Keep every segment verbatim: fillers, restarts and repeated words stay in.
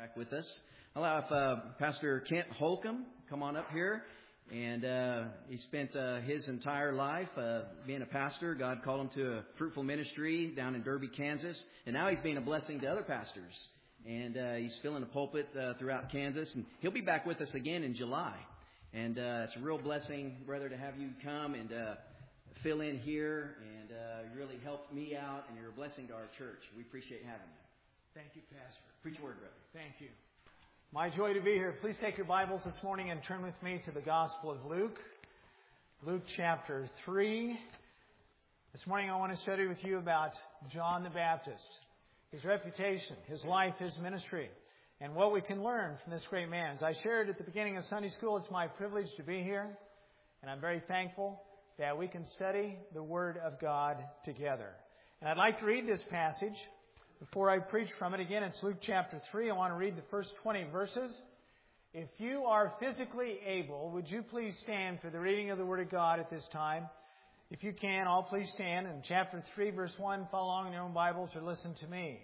back with us. I'll have uh, Pastor Kent Holcomb come on up here. And uh, he spent uh, his entire life uh, being a pastor. God called him to a fruitful ministry down in Derby, Kansas. And now he's being a blessing to other pastors. And uh, he's filling the pulpit uh, throughout Kansas. And he'll be back with us again in July. And uh, it's a real blessing, brother, to have you come and uh, fill in here. And uh, you really helped me out. And you're a blessing to our church. We appreciate having you. Thank you, Pastor. Preach a word, brother. Thank you. My joy to be here. Please take your Bibles this morning and turn with me to the Gospel of Luke. Luke chapter three. This morning I want to study with you about John the Baptist, his reputation, his life, his ministry, and what we can learn from this great man. As I shared at the beginning of Sunday school, it's my privilege to be here, and I'm very thankful that we can study the Word of God together. And I'd like to read this passage. Before I preach from it, again, it's Luke chapter three. I want to read the first twenty verses. If you are physically able, would you please stand for the reading of the Word of God at this time? If you can, all please stand. In chapter three, verse one, follow along in your own Bibles or listen to me.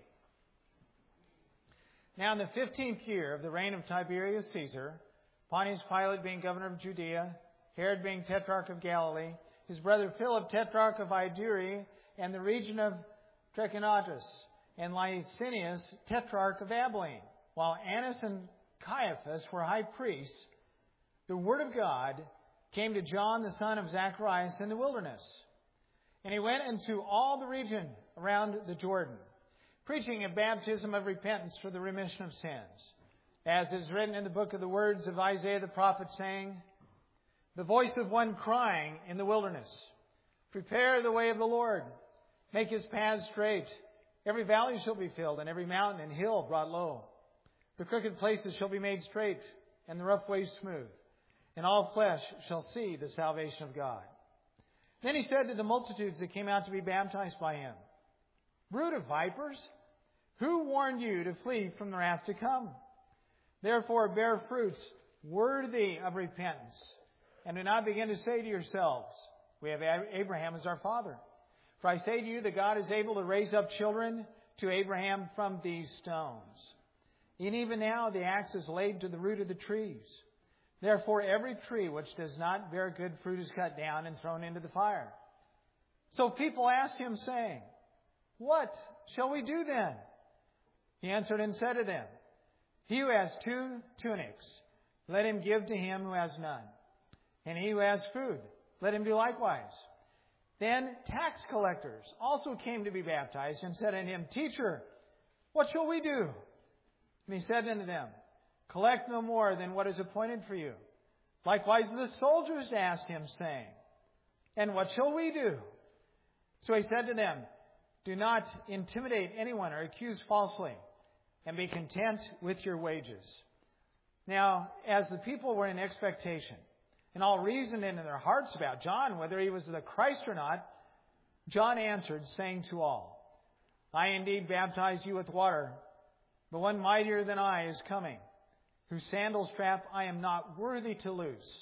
Now in the fifteenth year of the reign of Tiberius Caesar, Pontius Pilate being governor of Judea, Herod being tetrarch of Galilee, his brother Philip tetrarch of Iturea, and the region of Trachonitis, and Licinius, tetrarch of Abilene, while Annas and Caiaphas were high priests, the word of God came to John the son of Zacharias in the wilderness. And he went into all the region around the Jordan, preaching a baptism of repentance for the remission of sins, as is written in the book of the words of Isaiah the prophet, saying, the voice of one crying in the wilderness, prepare the way of the Lord, make his paths straight. Every valley shall be filled, and every mountain and hill brought low. The crooked places shall be made straight, and the rough ways smooth. And all flesh shall see the salvation of God. Then he said to the multitudes that came out to be baptized by him, brood of vipers, who warned you to flee from the wrath to come? Therefore bear fruits worthy of repentance, and do not begin to say to yourselves, we have Abraham as our father. For I say to you that God is able to raise up children to Abraham from these stones. And even now the axe is laid to the root of the trees. Therefore every tree which does not bear good fruit is cut down and thrown into the fire. So people asked him, saying, what shall we do then? He answered and said to them, he who has two tunics, let him give to him who has none. And he who has food, let him do likewise. Then tax collectors also came to be baptized and said unto him, teacher, what shall we do? And he said unto them, collect no more than what is appointed for you. Likewise the soldiers asked him, saying, and what shall we do? So he said to them, do not intimidate anyone or accuse falsely, and be content with your wages. Now, as the people were in expectation, and all reasoned in their hearts about John, whether he was the Christ or not, John answered, saying to all, I indeed baptize you with water, but one mightier than I is coming, whose sandal strap I am not worthy to loose.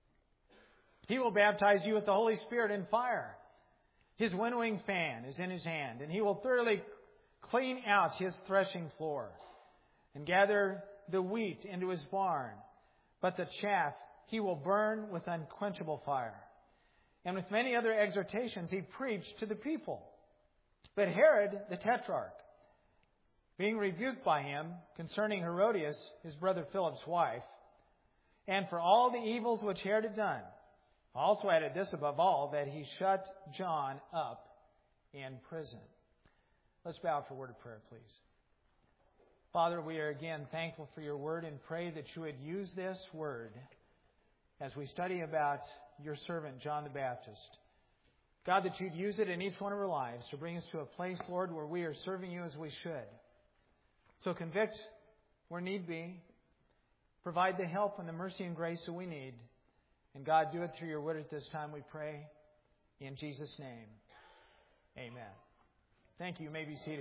He will baptize you with the Holy Spirit and fire. His winnowing fan is in his hand, and he will thoroughly clean out his threshing floor, and gather the wheat into his barn, but the chaff he will burn with unquenchable fire. And with many other exhortations he preached to the people. But Herod the Tetrarch, being rebuked by him concerning Herodias, his brother Philip's wife, and for all the evils which Herod had done, also added this above all, that he shut John up in prison. Let's bow for a word of prayer, please. Father, we are again thankful for your word and pray that you would use this word as we study about your servant, John the Baptist. God, that you'd use it in each one of our lives to bring us to a place, Lord, where we are serving you as we should. So convict where need be. Provide the help and the mercy and grace that we need. And God, do it through your word at this time, we pray. In Jesus' name, amen. Thank you. You may be seated.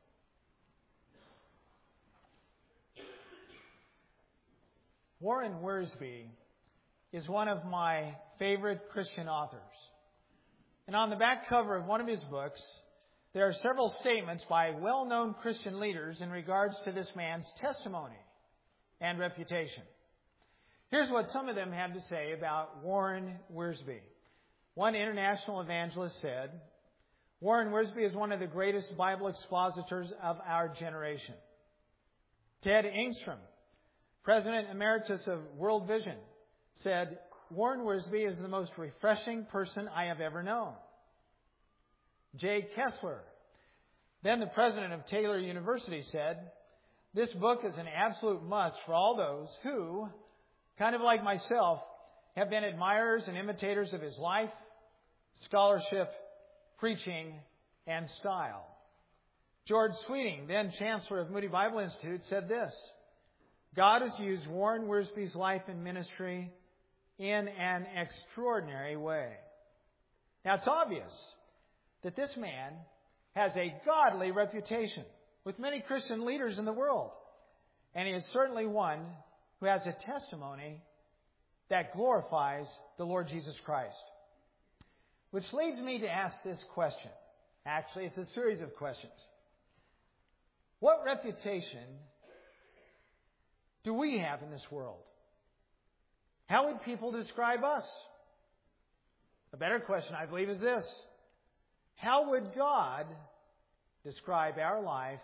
Warren Wiersbe is one of my favorite Christian authors. And on the back cover of one of his books, there are several statements by well-known Christian leaders in regards to this man's testimony and reputation. Here's what some of them had to say about Warren Wiersbe. One international evangelist said, Warren Wiersbe is one of the greatest Bible expositors of our generation. Ted Engstrom, President Emeritus of World Vision, said, Warren Wiersbe is the most refreshing person I have ever known. Jay Kessler, then the president of Taylor University, said, this book is an absolute must for all those who, kind of like myself, have been admirers and imitators of his life, scholarship, preaching, and style. George Sweeting, then Chancellor of Moody Bible Institute, said this, God has used Warren Wiersbe's life and ministry in an extraordinary way. Now, it's obvious that this man has a godly reputation with many Christian leaders in the world. And he is certainly one who has a testimony that glorifies the Lord Jesus Christ. Which leads me to ask this question. Actually, it's a series of questions. What reputation do we have in this world? How would people describe us? A better question, I believe, is this. How would God describe our life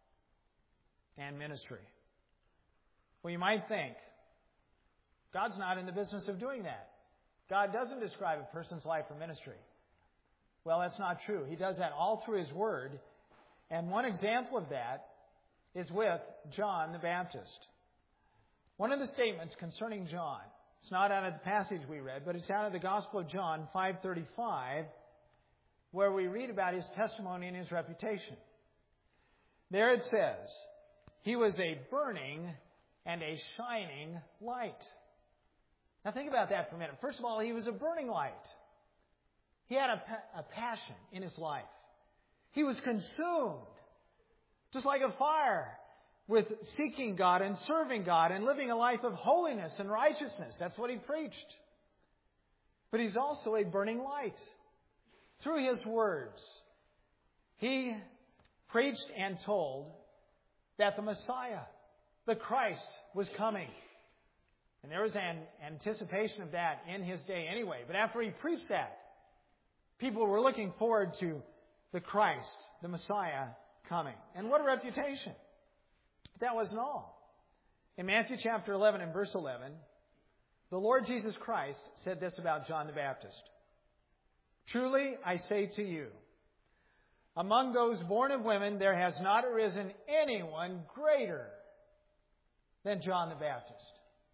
and ministry? Well, you might think, God's not in the business of doing that. God doesn't describe a person's life or ministry. Well, that's not true. He does that all through His Word. And one example of that is with John the Baptist. One of the statements concerning John, it's not out of the passage we read, but it's out of the Gospel of John five thirty-five, where we read about his testimony and his reputation. There it says, he was a burning and a shining light. Now think about that for a minute. First of all, he was a burning light. He had a, a passion in his life. He was consumed, just like a fire, with seeking God and serving God and living a life of holiness and righteousness. That's what he preached. But he's also a burning light. Through his words, he preached and told that the Messiah, the Christ, was coming. And there was an anticipation of that in his day anyway. But after he preached that, people were looking forward to the Christ, the Messiah, coming. And what a reputation. But that wasn't all. In Matthew chapter eleven and verse eleven, the Lord Jesus Christ said this about John the Baptist. Truly, I say to you, among those born of women, there has not arisen anyone greater than John the Baptist.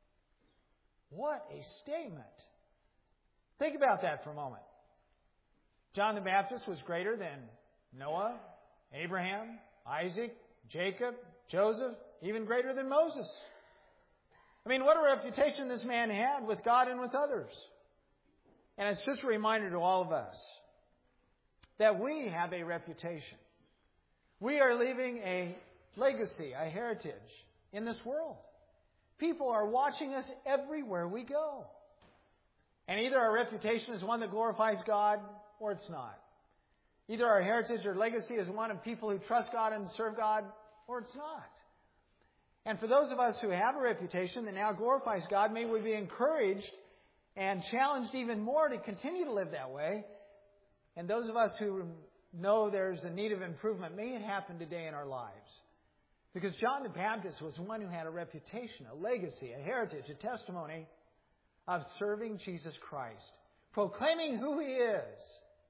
What a statement. Think about that for a moment. John the Baptist was greater than Noah, Abraham, Isaac, Jacob, Joseph, even greater than Moses. I mean, what a reputation this man had with God and with others. And it's just a reminder to all of us that we have a reputation. We are leaving a legacy, a heritage in this world. People are watching us everywhere we go. And either our reputation is one that glorifies God or it's not. Either our heritage or legacy is one of people who trust God and serve God or it's not. And for those of us who have a reputation that now glorifies God, may we be encouraged and challenged even more to continue to live that way. And those of us who know there's a need of improvement, may it happen today in our lives. Because John the Baptist was one who had a reputation, a legacy, a heritage, a testimony of serving Jesus Christ, proclaiming who He is.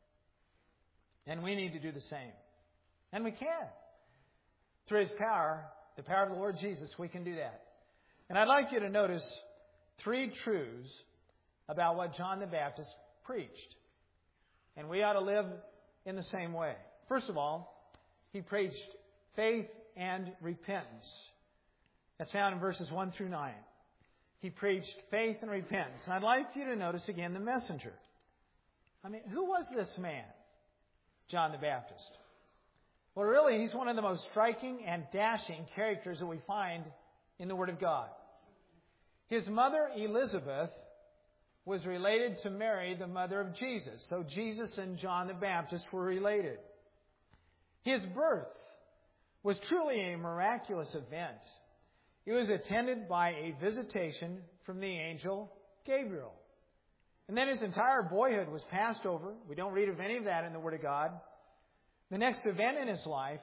And we need to do the same. And we can. Through His power, the power of the Lord Jesus, we can do that. And I'd like you to notice three truths about what John the Baptist preached. And we ought to live in the same way. First of all, he preached faith and repentance. That's found in verses one through nine. He preached faith and repentance. And I'd like you to notice again the messenger. I mean, who was this man, John the Baptist? Well, really, he's one of the most striking and dashing characters that we find in the Word of God. His mother, Elizabeth, was related to Mary, the mother of Jesus. So Jesus and John the Baptist were related. His birth was truly a miraculous event. It was attended by a visitation from the angel Gabriel. And then his entire boyhood was passed over. We don't read of any of that in the Word of God. The next event in his life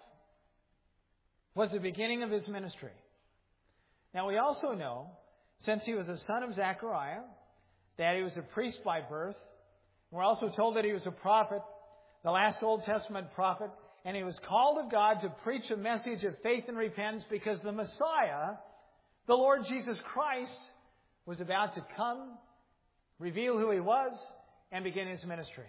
was the beginning of his ministry. Now we also know, since he was a son of Zechariah, that he was a priest by birth. We're also told that he was a prophet, the last Old Testament prophet, and he was called of God to preach a message of faith and repentance because the Messiah, the Lord Jesus Christ, was about to come, reveal who he was, and begin his ministry.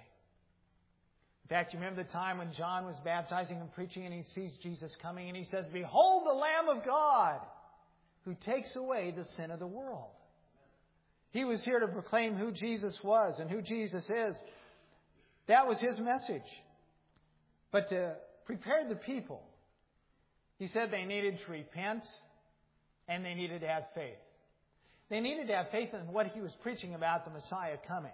In fact, you remember the time when John was baptizing and preaching and he sees Jesus coming and he says, "Behold the Lamb of God who takes away the sin of the world." He was here to proclaim who Jesus was and who Jesus is. That was his message. But to prepare the people, he said they needed to repent and they needed to have faith. They needed to have faith in what he was preaching about, the Messiah coming.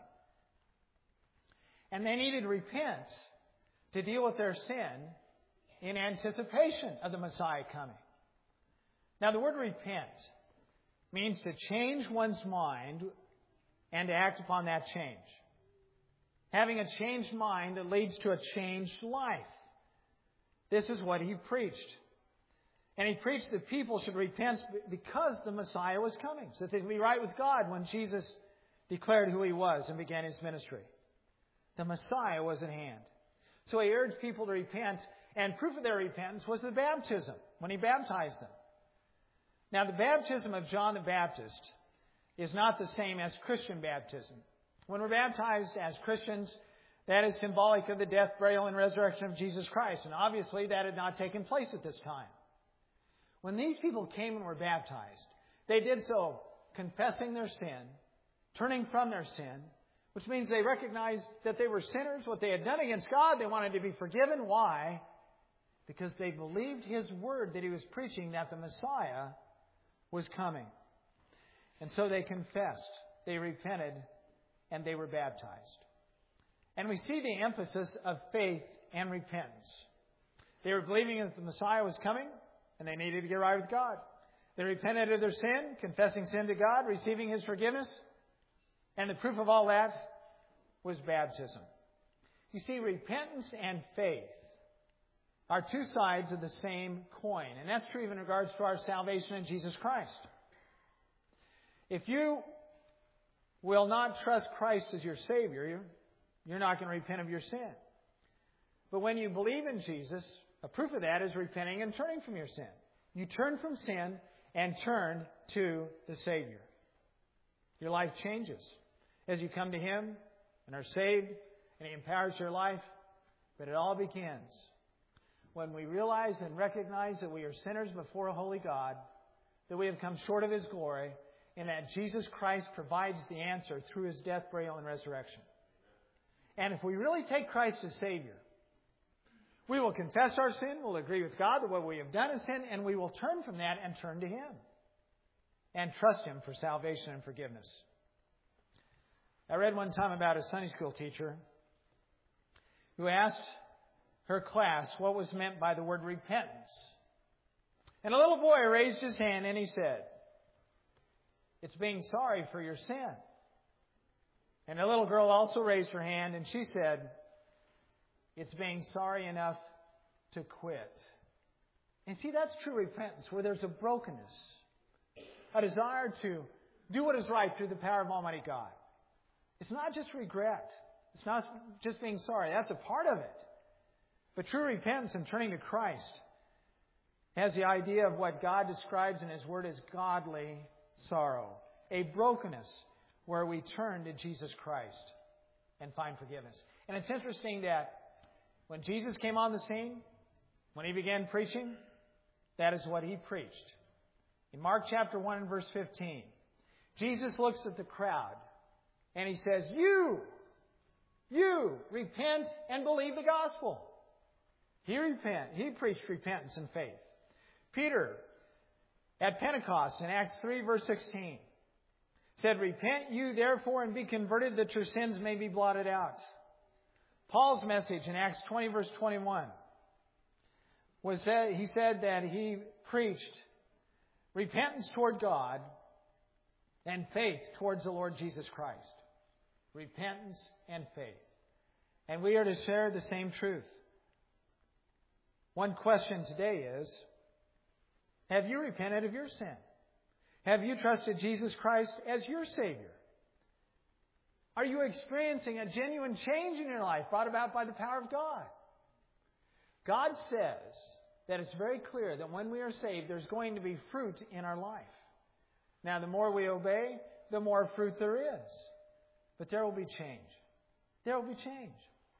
And they needed to repent to deal with their sin in anticipation of the Messiah coming. Now, the word repent means to change one's mind and to act upon that change. Having a changed mind that leads to a changed life. This is what he preached. And he preached that people should repent because the Messiah was coming, so that they could be right with God when Jesus declared who he was and began his ministry. The Messiah was at hand. So he urged people to repent, and proof of their repentance was the baptism, when he baptized them. Now, the baptism of John the Baptist is not the same as Christian baptism. When we're baptized as Christians, that is symbolic of the death, burial, and resurrection of Jesus Christ. And obviously, that had not taken place at this time. When these people came and were baptized, they did so confessing their sin, turning from their sin, which means they recognized that they were sinners, what they had done against God. They wanted to be forgiven. Why? Because they believed his word that he was preaching, that the Messiah was coming. And so they confessed, they repented, and they were baptized. And we see the emphasis of faith and repentance. They were believing that the Messiah was coming, and they needed to get right with God. They repented of their sin, confessing sin to God, receiving his forgiveness. And the proof of all that was baptism. You see, repentance and faith are two sides of the same coin. And that's true even in regards to our salvation in Jesus Christ. If you will not trust Christ as your Savior, you're not going to repent of your sin. But when you believe in Jesus, a proof of that is repenting and turning from your sin. You turn from sin and turn to the Savior. Your life changes as you come to him and are saved, and he empowers your life. But it all begins when we realize and recognize that we are sinners before a holy God, that we have come short of his glory, and that Jesus Christ provides the answer through his death, burial, and resurrection. And if we really take Christ as Savior, we will confess our sin, we'll agree with God that what we have done is sin, and we will turn from that and turn to him and trust him for salvation and forgiveness. I read one time about a Sunday school teacher who asked her class what was meant by the word repentance. And a little boy raised his hand and he said, "It's being sorry for your sin." And a little girl also raised her hand and she said, "It's being sorry enough to quit." And see, that's true repentance, where there's a brokenness, a desire to do what is right through the power of Almighty God. It's not just regret. It's not just being sorry. That's a part of it. But true repentance and turning to Christ has the idea of what God describes in his word as godly sorrow. A brokenness where we turn to Jesus Christ and find forgiveness. And it's interesting that when Jesus came on the scene, when he began preaching, that is what he preached. In Mark chapter one and verse fifteen, Jesus looks at the crowd and he says, You, you repent and believe the gospel. He repent. He preached repentance and faith. Peter, at Pentecost in Acts three verse sixteen, said, Repent you therefore and be converted that your sins may be blotted out. Paul's message in Acts twenty verse twenty-one was that he said that he preached repentance toward God and faith towards the Lord Jesus Christ. Repentance and faith. And we are to share the same truth. One question today is, have you repented of your sin? Have you trusted Jesus Christ as your Savior? Are you experiencing a genuine change in your life brought about by the power of God? God says that it's very clear that when we are saved, there's going to be fruit in our life. Now, the more we obey, the more fruit there is. But there will be change. There will be change.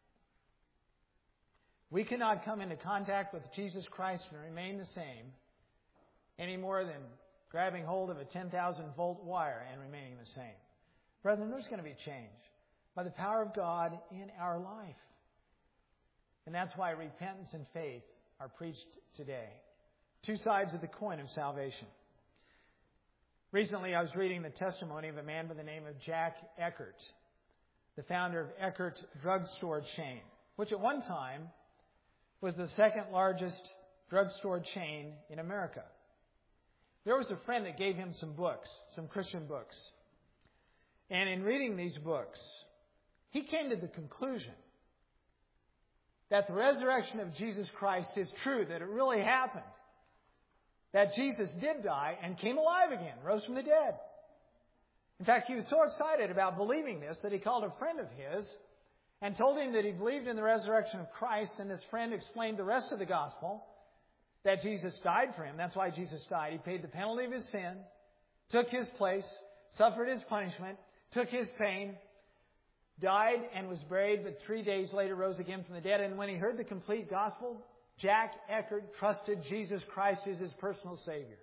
We cannot come into contact with Jesus Christ and remain the same any more than grabbing hold of a ten thousand volt wire and remaining the same. Brethren, there's going to be change by the power of God in our life. And that's why repentance and faith are preached today. Two sides of the coin of salvation. Recently, I was reading the testimony of a man by the name of Jack Eckert, the founder of Eckert Drugstore Chain, which at one time was the second largest drugstore chain in America. There was a friend that gave him some books, some Christian books. And in reading these books, he came to the conclusion that the resurrection of Jesus Christ is true, that it really happened. That Jesus did die and came alive again, rose from the dead. In fact, he was so excited about believing this that he called a friend of his and told him that he believed in the resurrection of Christ, and this friend explained the rest of the gospel, that Jesus died for him. That's why Jesus died. He paid the penalty of his sin, took his place, suffered his punishment, took his pain, died and was buried, but three days later rose again from the dead. And when he heard the complete gospel, Jack Eckert trusted Jesus Christ as his personal Savior.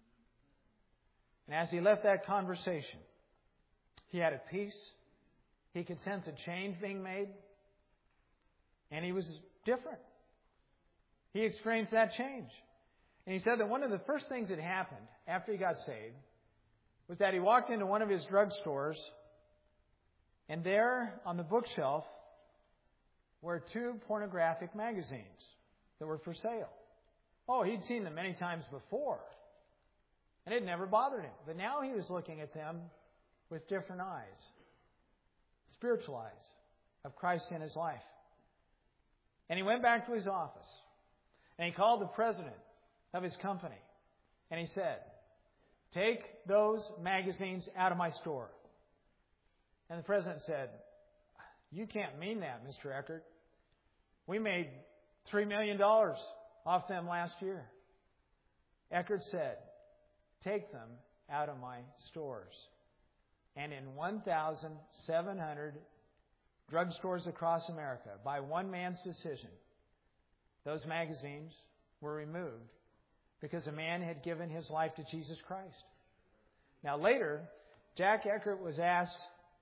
And as he left that conversation, he had a peace. He could sense a change being made. And he was different. He experienced that change. And he said that one of the first things that happened after he got saved was that he walked into one of his drugstores, and there on the bookshelf were two pornographic magazines that were for sale. Oh, he'd seen them many times before, and it never bothered him. But now he was looking at them with different eyes, spiritual eyes of Christ in his life. And he went back to his office, and he called the president of his company, and he said, "Take those magazines out of my store." And the president said, "You can't mean that, Mister Eckert. We made three million dollars off them last year." Eckert said, "Take them out of my stores." And in one thousand seven hundred drugstores across America, by one man's decision, those magazines were removed because a man had given his life to Jesus Christ. Now later, Jack Eckert was asked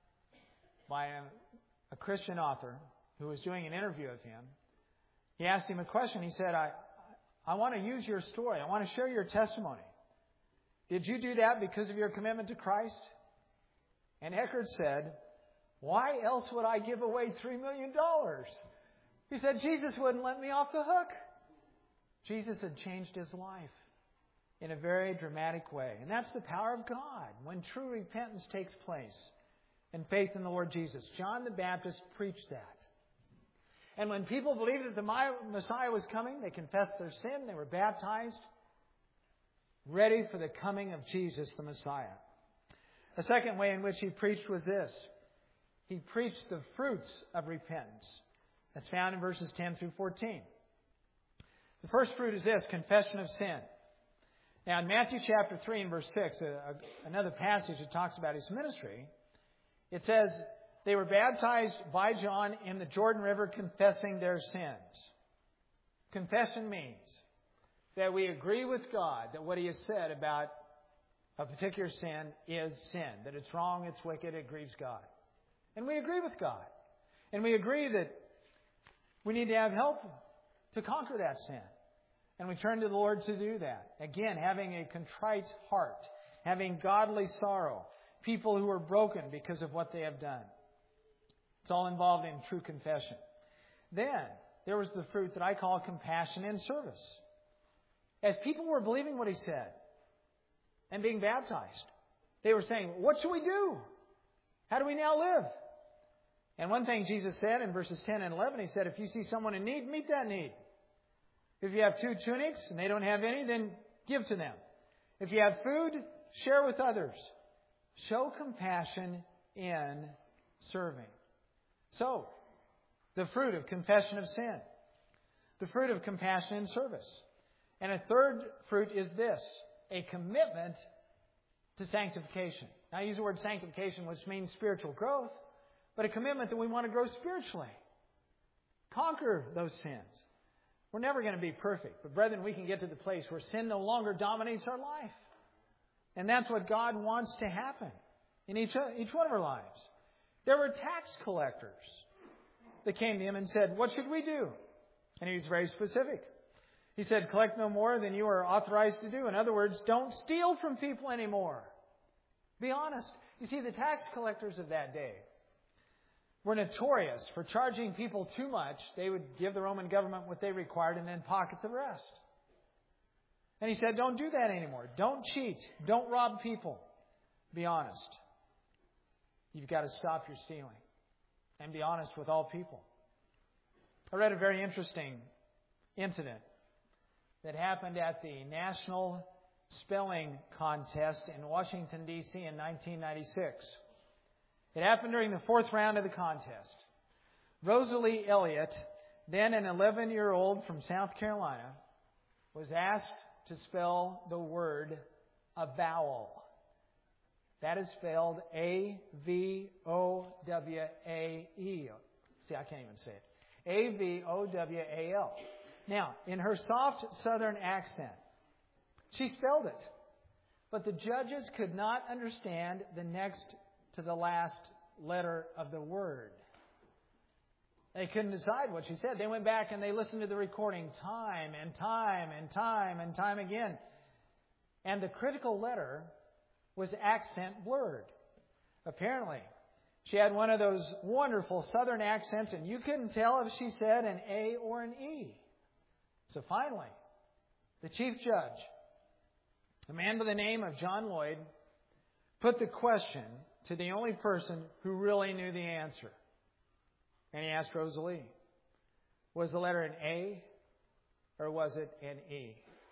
by a, a Christian author who was doing an interview of him. He asked him a question. He said, I, I want to use your story. I want to share your testimony. Did you do that because of your commitment to Christ? And Eckert said, "Why else would I give away three million dollars? He said, "Jesus wouldn't let me off the hook." Jesus had changed his life in a very dramatic way. And that's the power of God when true repentance takes place and faith in the Lord Jesus. John the Baptist preached that. And when people believed that the Messiah was coming, they confessed their sin, they were baptized, ready for the coming of Jesus the Messiah. A second way in which he preached was this. He preached the fruits of repentance. That's found in verses ten through fourteen. The first fruit is this, confession of sin. Now in Matthew chapter three and verse six, a, a, another passage that talks about his ministry, it says, they were baptized by John in the Jordan River confessing their sins. Confession means that we agree with God that what He has said about a particular sin is sin. That it's wrong, it's wicked, it grieves God. And we agree with God. And we agree that we need to have help to conquer that sin. And we turn to the Lord to do that. Again, having a contrite heart. Having godly sorrow. People who are broken because of what they have done. It's all involved in true confession. Then, there was the fruit that I call compassion and service. as people were believing what he said and being baptized, they were saying, what should we do? How do we now live? And one thing Jesus said in verses ten and eleven, he said, if you see someone in need, meet that need. If you have two tunics and they don't have any, then give to them. If you have food, share with others. Show compassion in serving. So, the fruit of confession of sin. The fruit of compassion in service. And a third fruit is this, a commitment to sanctification. Now I use the word sanctification, which means spiritual growth, but a commitment that we want to grow spiritually. Conquer those sins. We're never going to be perfect, but brethren, we can get to the place where sin no longer dominates our life. And that's what God wants to happen in each, each one of our lives. There were tax collectors that came to him and said, what should we do? And he was very specific. He said, collect no more than you are authorized to do. In other words, don't steal from people anymore. Be honest. You see, the tax collectors of that day were notorious for charging people too much. They would give the Roman government what they required and then pocket the rest. And he said, don't do that anymore. Don't cheat. Don't rob people. Be honest. You've got to stop your stealing. And be honest with all people. I read a very interesting incident that happened at the National Spelling Contest in Washington, D C in nineteen ninety-six. It happened during the fourth round of the contest. Rosalie Elliott, then an eleven-year-old from South Carolina, was asked to spell the word avowal. That is spelled A V O W A E. See, I can't even say it. A V O W A L. Now, in her soft southern accent, she spelled it. But the judges could not understand the next to the last letter of the word. They couldn't decide what she said. They went back and they listened to the recording time and time and time and time again. And the critical letter was accent blurred. Apparently, she had one of those wonderful southern accents, and you couldn't tell if she said an A or an E. So finally, the chief judge, a man by the name of John Lloyd, put the question to the only person who really knew the answer. And he asked Rosalie, was the letter an A or was it an E?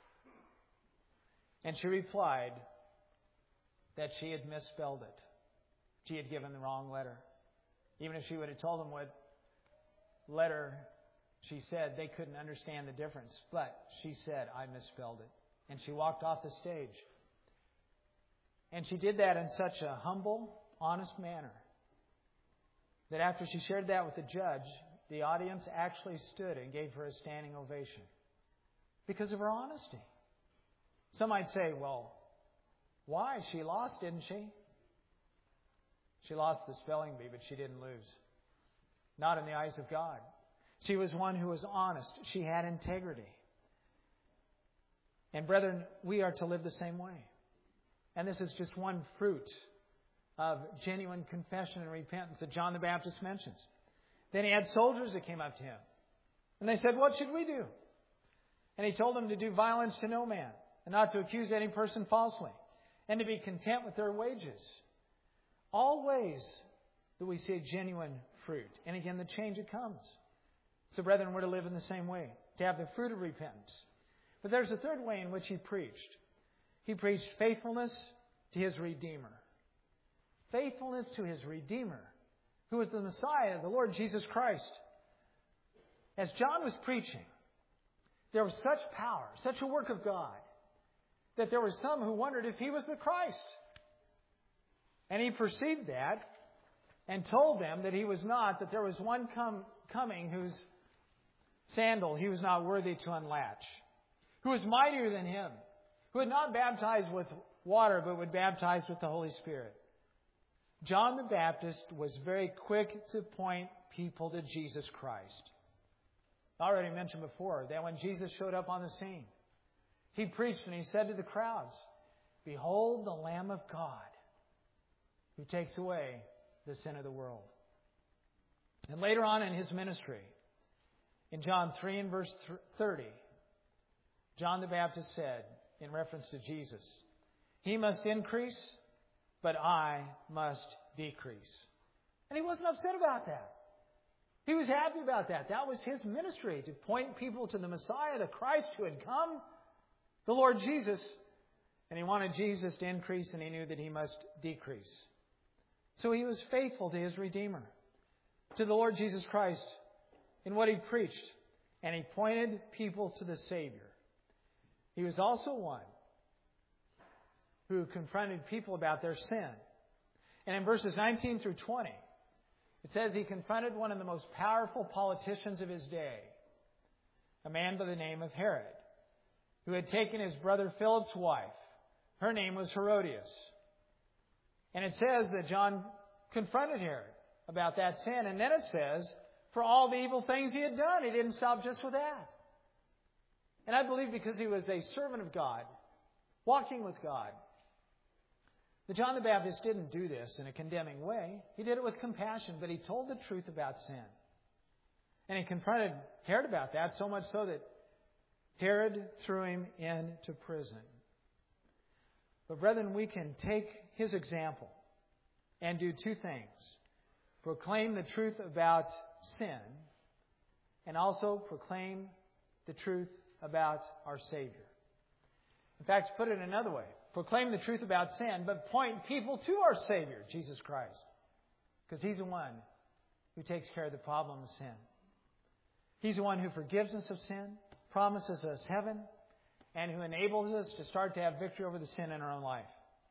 And she replied that she had misspelled it. She had given the wrong letter. Even if she would have told them what letter she said, they couldn't understand the difference. But she said, I misspelled it. And she walked off the stage. And she did that in such a humble, honest manner that after she shared that with the judge, the audience actually stood and gave her a standing ovation because of her honesty. Some might say, well, why? She lost, didn't she? She lost the spelling bee, but she didn't lose. Not in the eyes of God. She was one who was honest. She had integrity. And brethren, we are to live the same way. And this is just one fruit of genuine confession and repentance that John the Baptist mentions. Then he had soldiers that came up to him. And they said, what should we do? And he told them to do violence to no man, and not to accuse any person falsely, and to be content with their wages. All ways that we see genuine fruit. And again, the change that comes. So brethren, we're to live in the same way, to have the fruit of repentance. But there's a third way in which he preached. He preached faithfulness to his Redeemer. Faithfulness to his Redeemer, who is the Messiah, the Lord Jesus Christ. As John was preaching, there was such power, such a work of God, that there were some who wondered if he was the Christ. And he perceived that and told them that he was not, that there was one come, coming whose sandal he was not worthy to unlatch, who was mightier than him, who would not baptize with water, but would baptize with the Holy Spirit. John the Baptist was very quick to point people to Jesus Christ. I already mentioned before that when Jesus showed up on the scene, he preached and he said to the crowds, behold the Lamb of God who takes away the sin of the world. And later on in his ministry, in John three and verse thirty, John the Baptist said in reference to Jesus, "He must increase, but I must decrease." And he wasn't upset about that. He was happy about that. That was his ministry, to point people to the Messiah, the Christ who had come, the Lord Jesus. And he wanted Jesus to increase, and he knew that he must decrease. So he was faithful to his Redeemer, to the Lord Jesus Christ, in what he preached. And he pointed people to the Savior. He was also one who confronted people about their sin. And in verses nineteen through twenty, it says he confronted one of the most powerful politicians of his day, a man by the name of Herod, who had taken his brother Philip's wife. Her name was Herodias. And it says that John confronted Herod about that sin. And then it says, for all the evil things he had done, he didn't stop just with that. And I believe because he was a servant of God, walking with God, that John the Baptist didn't do this in a condemning way. He did it with compassion, but he told the truth about sin. And he confronted Herod about that, so much so that Herod threw him into prison. But brethren, we can take his example and do two things. Proclaim the truth about sin, and also proclaim the truth about our Savior. In fact, to put it another way, proclaim the truth about sin, but point people to our Savior, Jesus Christ. Because He's the one who takes care of the problem of sin. He's the one who forgives us of sin, promises us heaven, and who enables us to start to have victory over the sin in our own life.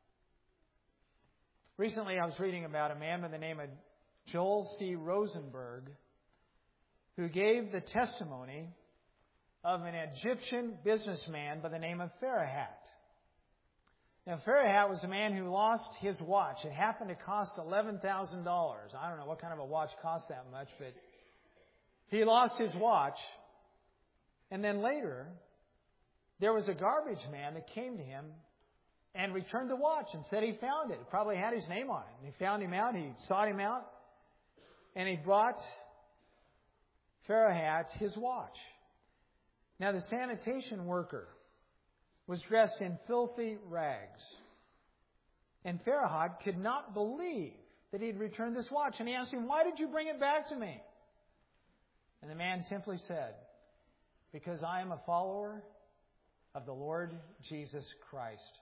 Recently, I was reading about a man by the name of Joel C. Rosenberg, who gave the testimony of an Egyptian businessman by the name of Ferahat. Now, Ferahat was a man who lost his watch. It happened to cost eleven thousand dollars. I don't know what kind of a watch cost that much, but he lost his watch. And then later, there was a garbage man that came to him and returned the watch and said he found it. It probably had his name on it. And he found him out. He sought him out. And he brought Ferahat his watch. Now, the sanitation worker was dressed in filthy rags. And Ferahat could not believe that he had returned this watch. And he asked him, "Why did you bring it back to me?" And the man simply said, "Because I am a follower of the Lord Jesus Christ."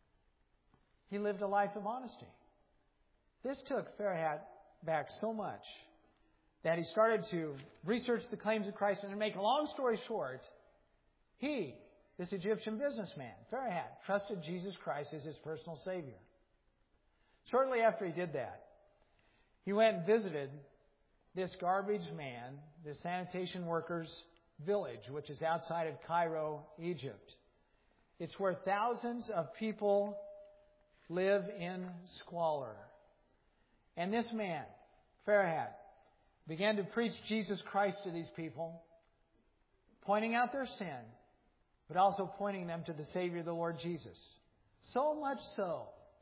He lived a life of honesty. This took Ferahat back so much that he started to research the claims of Christ. And to make a long story short, he, this Egyptian businessman, Ferahat, trusted Jesus Christ as his personal Savior. Shortly after he did that, he went and visited this garbage man, this sanitation worker's village, which is outside of Cairo, Egypt. It's where thousands of people live in squalor. And this man, Ferahat, began to preach Jesus Christ to these people, pointing out their sin, but also pointing them to the Savior, the Lord Jesus. So much so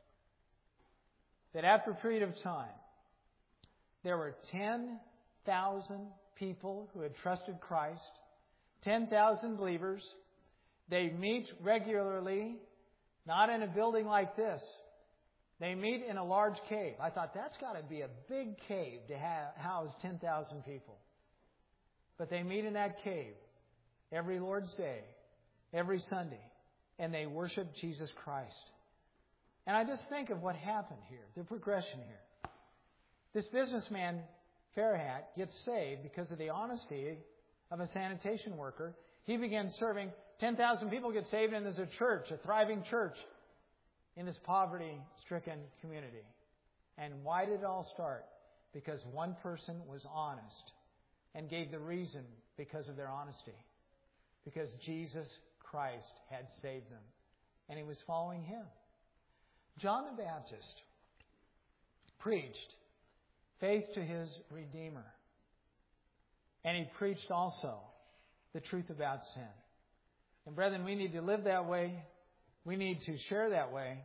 that after a period of time, there were ten thousand people who had trusted Christ, ten thousand believers. They meet regularly, not in a building like this. They meet in a large cave. I thought, that's got to be a big cave to have, house ten thousand people. But they meet in that cave every Lord's Day, every Sunday, and they worship Jesus Christ. And I just think of what happened here, the progression here. This businessman, Ferahat, gets saved because of the honesty of a sanitation worker. He began serving. ten thousand people get saved, and there's a church, a thriving church in this poverty-stricken community. And why did it all start? Because one person was honest and gave the reason because of their honesty. Because Jesus Christ had saved them, and he was following Him. John the Baptist preached faith to his Redeemer. And he preached also the truth about sin. And brethren, we need to live that way. We need to share that way.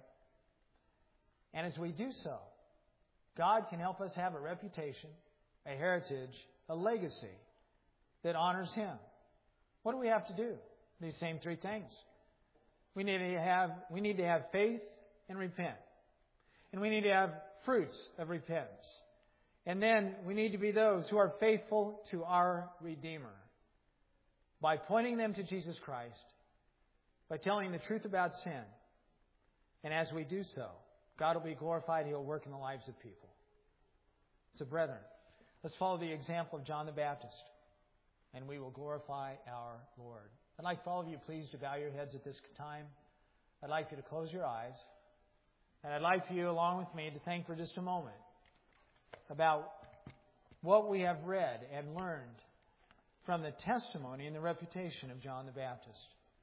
And as we do so, God can help us have a reputation, a heritage, a legacy that honors Him. What do we have to do? these same three things. We need to have, we need to have faith and repent. And we need to have fruits of repentance. And then we need to be those who are faithful to our Redeemer by pointing them to Jesus Christ, by telling the truth about sin. And as we do so, God will be glorified. He'll work in the lives of people. So, brethren, let's follow the example of John the Baptist, and we will glorify our Lord. I'd like for all of you, please, to bow your heads at this time. I'd like you to close your eyes. And I'd like for you, along with me, to think for just a moment about what we have read and learned from the testimony and the reputation of John the Baptist.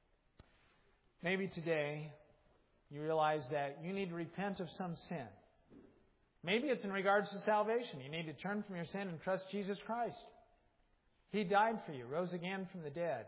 Maybe today you realize that you need to repent of some sin. Maybe it's in regards to salvation. You need to turn from your sin and trust Jesus Christ. He died for you, rose again from the dead,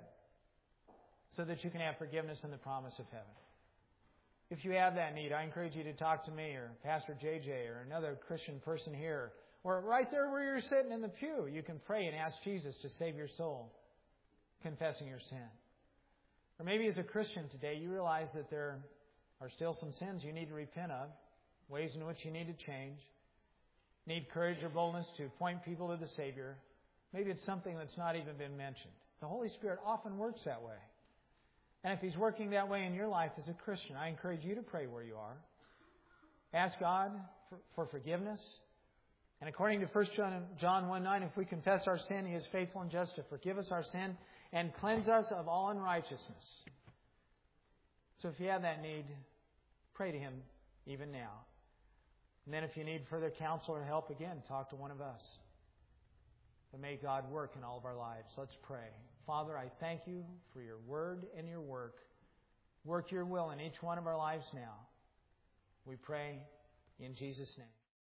so that you can have forgiveness and the promise of heaven. If you have that need, I encourage you to talk to me or Pastor J J or another Christian person here. Or right there where you're sitting in the pew, you can pray and ask Jesus to save your soul, confessing your sin. Or maybe as a Christian today, you realize that there are still some sins you need to repent of, ways in which you need to change, need courage or boldness to point people to the Savior. Maybe it's something that's not even been mentioned. The Holy Spirit often works that way. And if He's working that way in your life as a Christian, I encourage you to pray where you are. Ask God for, for forgiveness. And according to First John one nine, if we confess our sin, He is faithful and just to forgive us our sin and cleanse us of all unrighteousness. So if you have that need, pray to Him even now. And then if you need further counsel or help, again, talk to one of us. But may God work in all of our lives. Let's pray. Father, I thank You for Your word and Your work. Work Your will in each one of our lives now. We pray in Jesus' name.